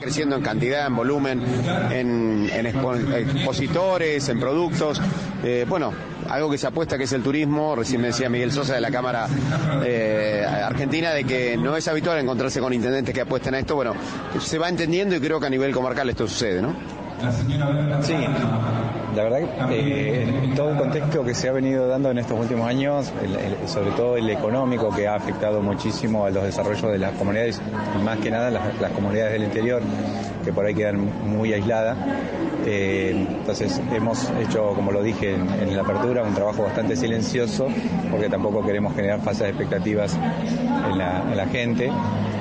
Creciendo en cantidad, en volumen, en expositores, en productos. Bueno, algo que se apuesta, que es el turismo. Recién me decía Miguel Sosa de la Cámara Argentina de que no es habitual encontrarse con intendentes que apuesten a esto. Bueno, se va entendiendo y creo que a nivel comarcal esto sucede, ¿no? Sí, la verdad que en todo el contexto que se ha venido dando en estos últimos años, sobre todo el económico, que ha afectado muchísimo a los desarrollos de las comunidades, y más que nada las comunidades del interior, que por ahí quedan muy aisladas. Entonces hemos hecho, como lo dije en la apertura, un trabajo bastante silencioso, porque tampoco queremos generar falsas expectativas en la gente.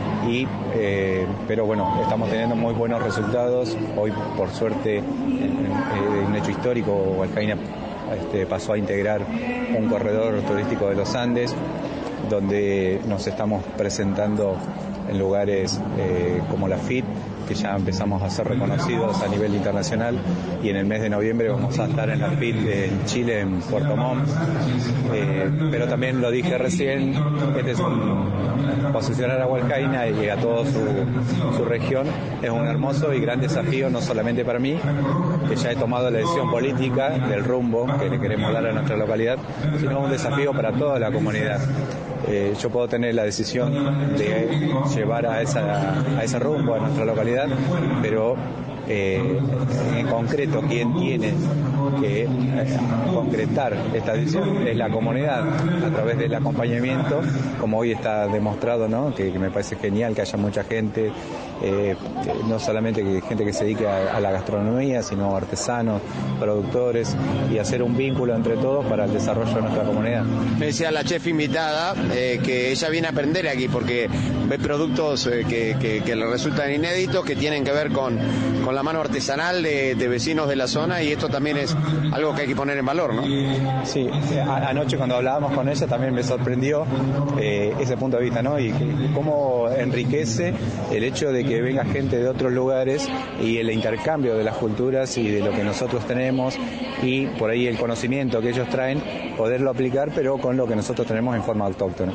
Pero bueno, estamos teniendo muy buenos resultados. Hoy, por suerte, un hecho histórico, Hualcaina pasó a integrar un corredor turístico de los Andes, donde nos estamos presentando en lugares como la FIT, que ya empezamos a ser reconocidos a nivel internacional, y en el mes de noviembre vamos a estar en la FIT en Chile, en Puerto Montt. Pero también lo dije recién, este es posicionar a Hualcaina y a toda su región es un hermoso y gran desafío, no solamente para mí, que ya he tomado la decisión política del rumbo que le queremos dar a nuestra localidad, sino un desafío para toda la comunidad. Yo puedo tener la decisión de llevar a ese rumbo a nuestra localidad, pero en concreto quien tiene que concretar esta decisión es la comunidad a través del acompañamiento, como hoy está demostrado, ¿no? Que me parece genial que haya mucha gente, no solamente gente que se dedique a la gastronomía, sino artesanos, productores, y hacer un vínculo entre todos para el desarrollo de nuestra comunidad. Me decía la chef invitada que ella viene a aprender aquí porque ve productos que le resultan inéditos, que tienen que ver con la mano artesanal de vecinos de la zona, y esto también es algo que hay que poner en valor, ¿no? Sí, anoche cuando hablábamos con ella también me sorprendió ese punto de vista, ¿no? Y cómo enriquece el hecho de que venga gente de otros lugares y el intercambio de las culturas y de lo que nosotros tenemos, y por ahí el conocimiento que ellos traen, poderlo aplicar, pero con lo que nosotros tenemos en forma autóctona.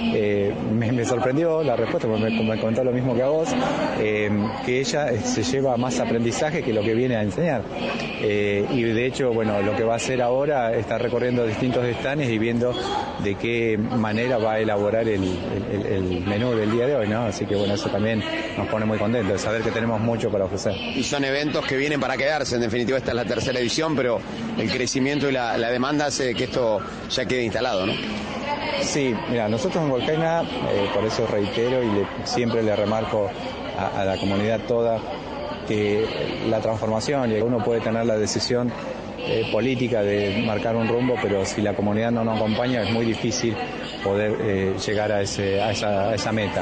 Me sorprendió la respuesta, porque me contó lo mismo que a vos, que ella se lleva más aprendizaje que lo que viene a enseñar. Y de hecho, bueno, lo que va a hacer ahora está recorriendo distintos stands y viendo de qué manera va a elaborar el menú del día de hoy, ¿no? Así que bueno, eso también nos pone muy contentos, de saber que tenemos mucho para ofrecer. Y son eventos que vienen para quedarse, en definitiva esta es la tercera edición, pero el crecimiento y la demanda hace que esto ya quede instalado, ¿no? Sí, mira, nosotros en Hualcaina, por eso reitero y siempre le remarco a la comunidad toda, que la transformación, y uno puede tener la decisión política de marcar un rumbo, pero si la comunidad no nos acompaña es muy difícil poder llegar a esa meta.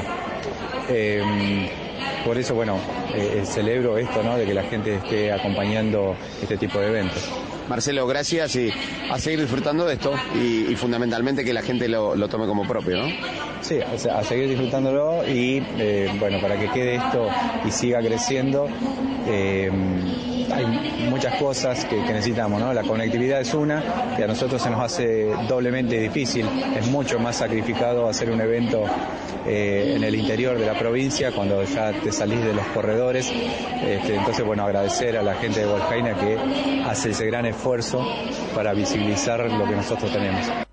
Por eso, bueno, celebro esto, ¿no? De que la gente esté acompañando este tipo de eventos. Marcelo, gracias, y a seguir disfrutando de esto y fundamentalmente que la gente lo tome como propio, ¿no? Sí, a seguir disfrutándolo y, bueno, para que quede esto y siga creciendo, hay muchas cosas que necesitamos, ¿no? La conectividad es una, que a nosotros se nos hace doblemente difícil, es mucho más sacrificado hacer un evento en el interior de la provincia cuando ya te salís de los corredores. Entonces, bueno, agradecer a la gente de Hualcaina que hace ese gran esfuerzo para visibilizar lo que nosotros tenemos.